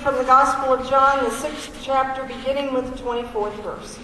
from the Gospel of John, the 6th chapter, beginning with the 24th verse.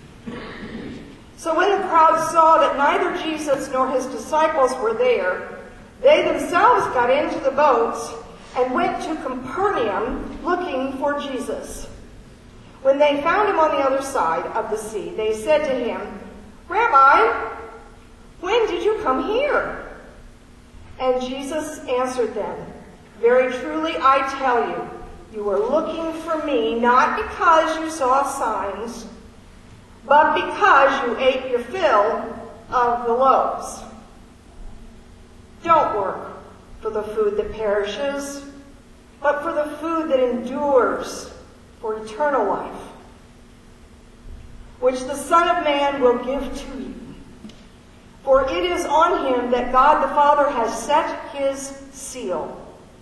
So when the crowd saw that neither Jesus nor his disciples were there, they themselves got into the boats and went to Capernaum looking for Jesus. When they found him on the other side of the sea, they said to him, "Rabbi, when did you come here?" And Jesus answered them, "Very truly I tell you, you were looking for me not because you saw signs, but because you ate your fill of the loaves. Don't work for the food that perishes, but for the food that endures for eternal life, which the Son of Man will give to you. For it is on him that God the Father has set his seal."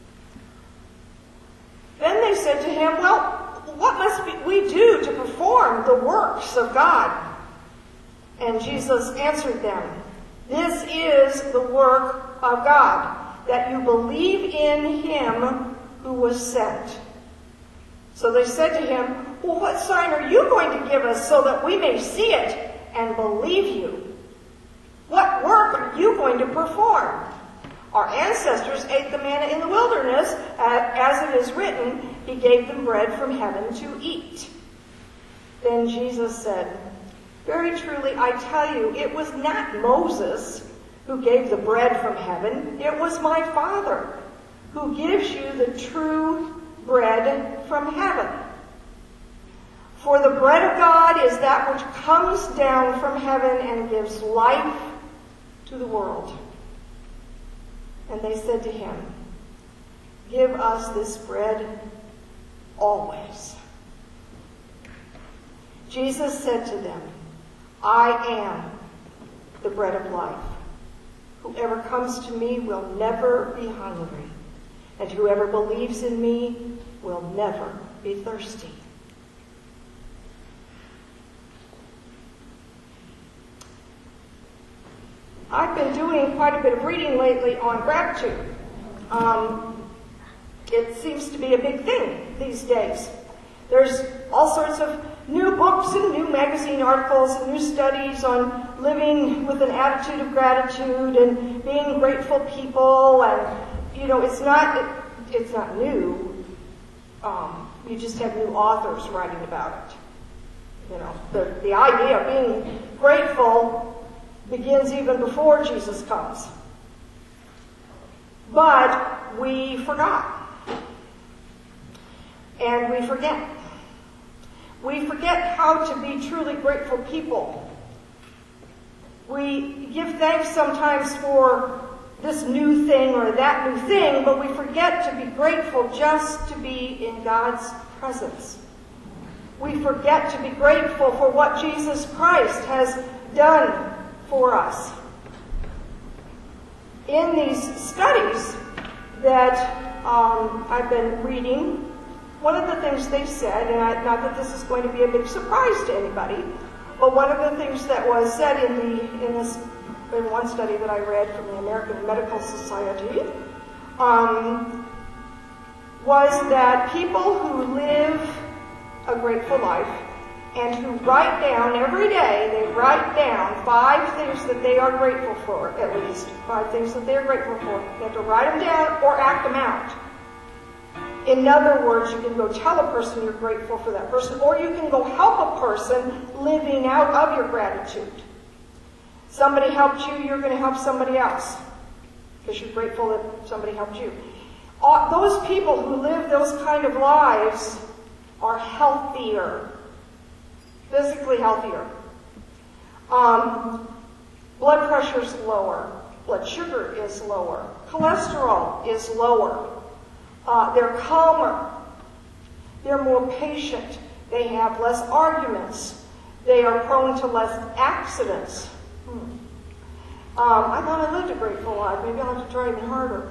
Then they said to him, "Well, what must we do to perform the works of God?" And Jesus answered them, "This is the work of God, that you believe in him who was sent." So they said to him, "Well, what sign are you going to give us so that we may see it and believe you? What work are you going to perform? Our ancestors ate the manna in the wilderness, as it is written, he gave them bread from heaven to eat." Then Jesus said, "Very truly I tell you, it was not Moses who gave the bread from heaven. It was my Father who gives you the true bread from heaven. For the bread of God is that which comes down from heaven and gives life to the world." And they said to him, "Give us this bread always." Jesus said to them, "I am the bread of life. Whoever comes to me will never be hungry, and whoever believes in me will never be thirsty." I've been doing quite a bit of reading lately on gratitude. It seems to be a big thing these days. There's all sorts of new books and new magazine articles and new studies on living with an attitude of gratitude and being grateful people. And, it's not new. You just have new authors writing about it. The idea of being grateful begins even before Jesus comes. But we forgot. And we forget. We forget how to be truly grateful people. We give thanks sometimes for this new thing or that new thing, but we forget to be grateful just to be in God's presence. We forget to be grateful for what Jesus Christ has done for us. In these studies that I've been reading, one of the things they said, and not that this is going to be a big surprise to anybody, but one of the things that was said in one study that I read from the American Medical Society was that people who live a grateful life and who write down every day, they write down 5 things that they are grateful for, at least 5 things that they're grateful for. They have to write them down or act them out. In other words, you can go tell a person you're grateful for that person, or you can go help a person living out of your gratitude. Somebody helped you, you're going to help somebody else because you're grateful that somebody helped you. Those people who live those kind of lives are healthier, physically healthier. Blood pressure is lower. Blood sugar is lower. Cholesterol is lower. They're calmer. They're more patient. They have less arguments. They are prone to less accidents. I thought I lived a grateful life. Maybe I'll have to try even harder.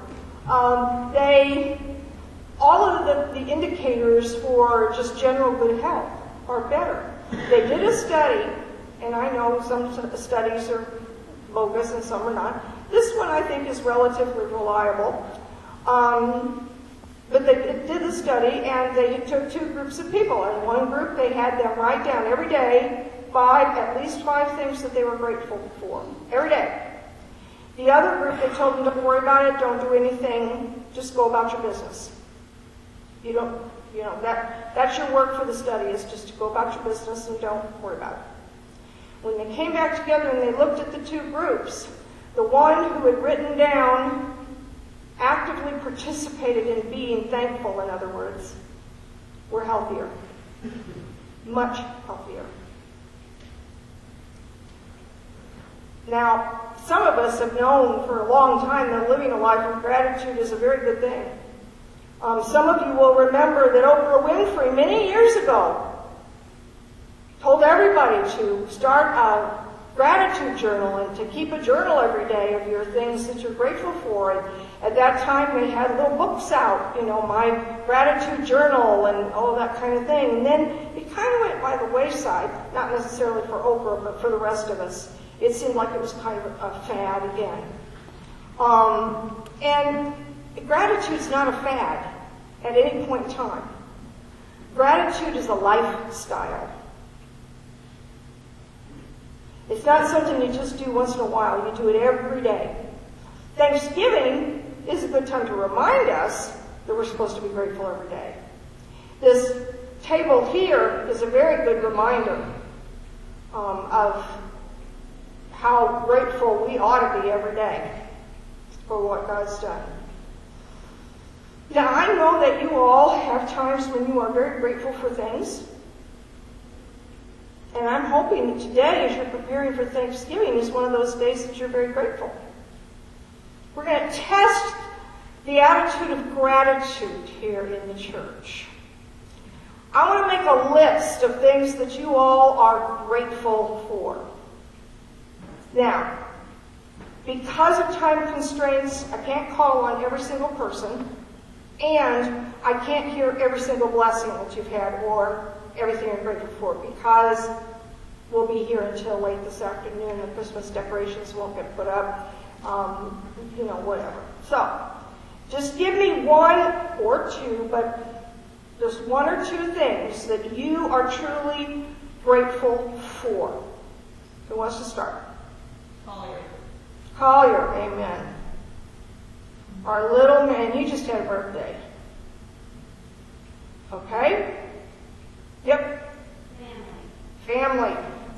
All of the indicators for just general good health are better. They did a study, and I know some studies are bogus and some are not. This one I think is relatively reliable. But they did the study, and they took two groups of people. In one group, they had them write down every day at least five things that they were grateful for. Every day. The other group, they told them, don't worry about it, don't do anything, just go about your business. That's your work for the study, is just to go about your business and don't worry about it. When they came back together and they looked at the two groups, the one who had written down actively participated in being thankful, in other words, were healthier. Much healthier. Now, some of us have known for a long time that living a life of gratitude is a very good thing. Some of you will remember that Oprah Winfrey, many years ago, told everybody to start a gratitude journal and to keep a journal every day of your things that you're grateful for. And at that time, they had little books out, my gratitude journal and all that kind of thing. And then it kind of went by the wayside, not necessarily for Oprah, but for the rest of us. It seemed like it was kind of a fad again. And gratitude's not a fad at any point in time. Gratitude is a lifestyle. It's not something you just do once in a while. You do it every day. Thanksgiving is a good time to remind us that we're supposed to be grateful every day. This table here is a very good reminder of how grateful we ought to be every day for what God's done. Now, I know that you all have times when you are very grateful for things. And I'm hoping that today, as you're preparing for Thanksgiving, is one of those days that you're very grateful. We're going to test the attitude of gratitude here in the church. I want to make a list of things that you all are grateful for. Now, because of time constraints, I can't call on every single person, and I can't hear every single blessing that you've had or everything you're grateful for, because we'll be here until late this afternoon. The Christmas decorations won't get put up, whatever. So, just give me one or two, but just one or two things that you are truly grateful for. Who wants to start? Collier, amen. Our little man, he just had a birthday. Okay? Yep. Family.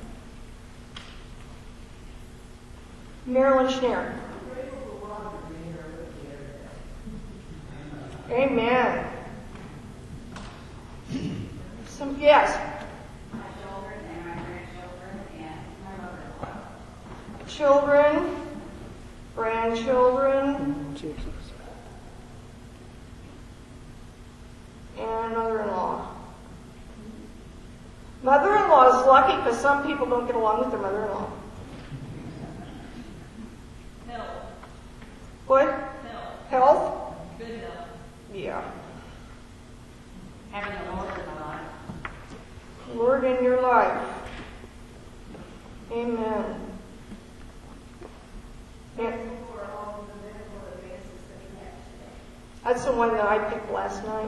Marilyn Schneer. Amen. Yes. My children and my grandchildren and my mother-in-law. Children, grandchildren, and mother-in-law. Mother-in-law is lucky because some people don't get along with their mother-in-law. Health. What? Health. Health? Good health. Yeah. Having the Lord in my life. Lord in your life. Amen. Yeah. That's the one that I picked last night.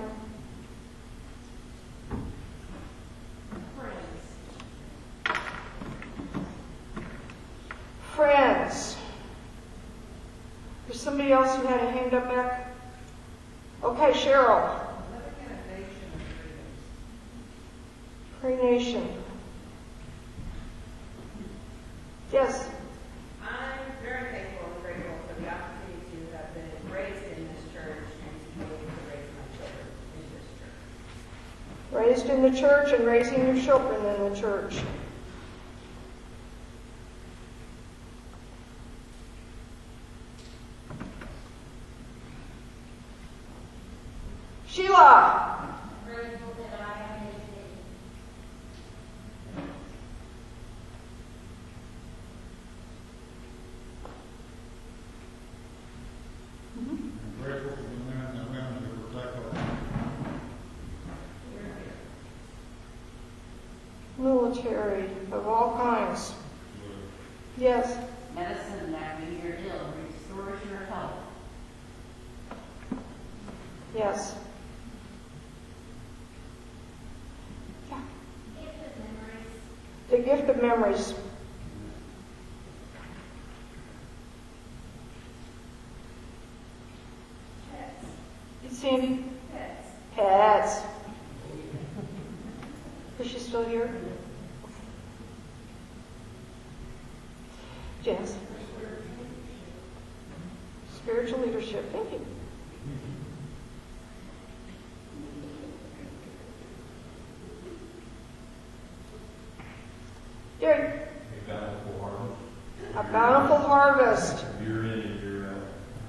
Friends. There's somebody else who had a hand up back? Okay, Cheryl. Pray Nation. Yes. I'm very thankful and grateful for the opportunity to have been raised in this church and to be able to raise my children in this church. Raised in the church and raising your children in the church. Sheila. Grateful that I am educated. I'm grateful for the men and women who protect our Military of all kinds. Yes. Medicine that when you're ill restores your health. Yes. gift of memories. Sandy? Pets. Is she still here? Janice? Spiritual leadership. Thank you. Gary? A bountiful harvest. A bountiful harvest. Year in and year out.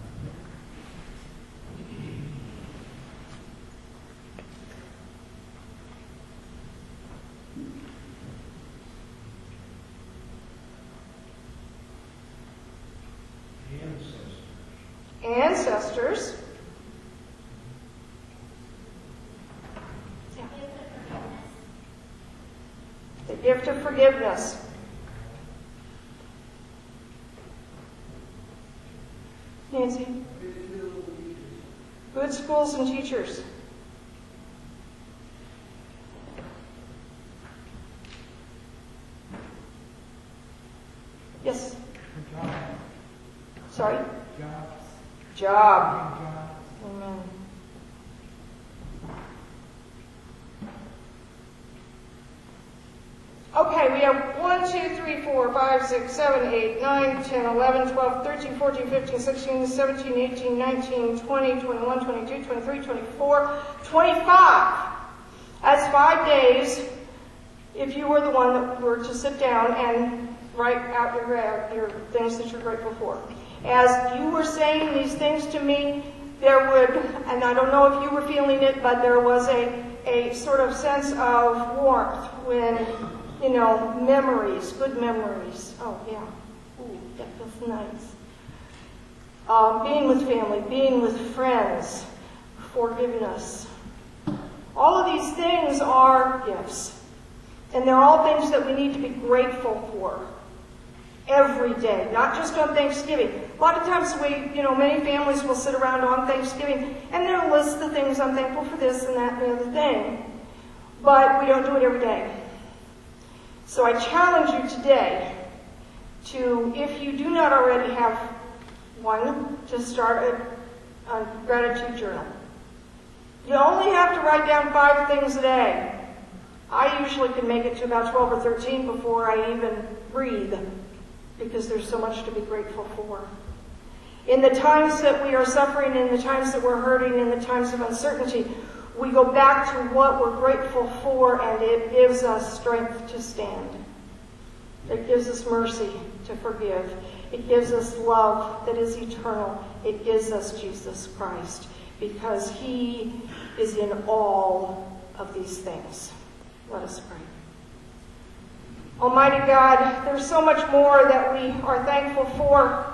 Ancestors. Yeah. The gift of forgiveness. Nancy. Good schools and teachers. Yes. Sorry? Job. Amen. Okay, we have 1, 2, 3, 4, 5, 6, 7, 8, 9, 10, 11, 12, 13, 14, 15, 16, 17, 18, 19, 20, 21, 22, 23, 24, 25. That's 5 days if you were the one that were to sit down and write out your things that you're grateful for. As you were saying these things to me, there would, and I don't know if you were feeling it, but there was a sort of sense of warmth when, memories, good memories. Oh, yeah. Ooh, that feels nice. Being with family, being with friends, forgiveness. All of these things are gifts. And they're all things that we need to be grateful for. Every day, not just on Thanksgiving. A lot of times many families will sit around on Thanksgiving and they'll list the things I'm thankful for this and that and the other thing. But we don't do it every day. So I challenge you today to, if you do not already have one, to start a gratitude journal. You only have to write down 5 things a day. I usually can make it to about 12 or 13 before I even breathe, because there's so much to be grateful for. In the times that we are suffering, in the times that we're hurting, in the times of uncertainty, we go back to what we're grateful for, and it gives us strength to stand. It gives us mercy to forgive. It gives us love that is eternal. It gives us Jesus Christ, because He is in all of these things. Let us pray. Almighty God, there's so much more that we are thankful for.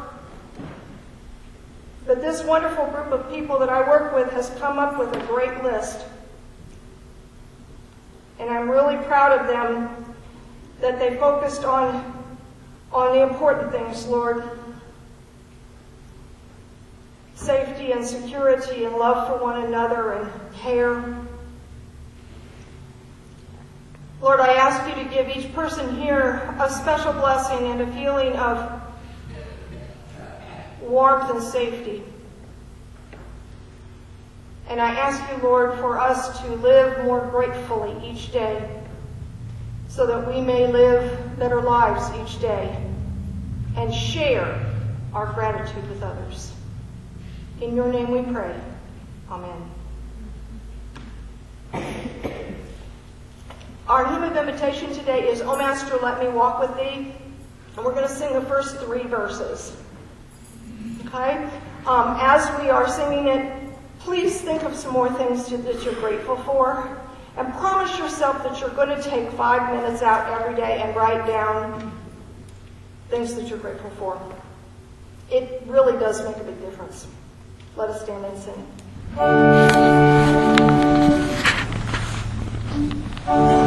But this wonderful group of people that I work with has come up with a great list. And I'm really proud of them that they focused on the important things, Lord. Safety and security and love for one another and care. Lord, I ask you to give each person here a special blessing and a feeling of warmth and safety. And I ask you, Lord, for us to live more gratefully each day so that we may live better lives each day and share our gratitude with others. In your name we pray. Amen. Our hymn of invitation today is, O Master, Let Me Walk With Thee. And we're going to sing the first 3 verses. Okay? As we are singing it, please think of some more things that you're grateful for. And promise yourself that you're going to take 5 minutes out every day and write down things that you're grateful for. It really does make a big difference. Let us stand and sing.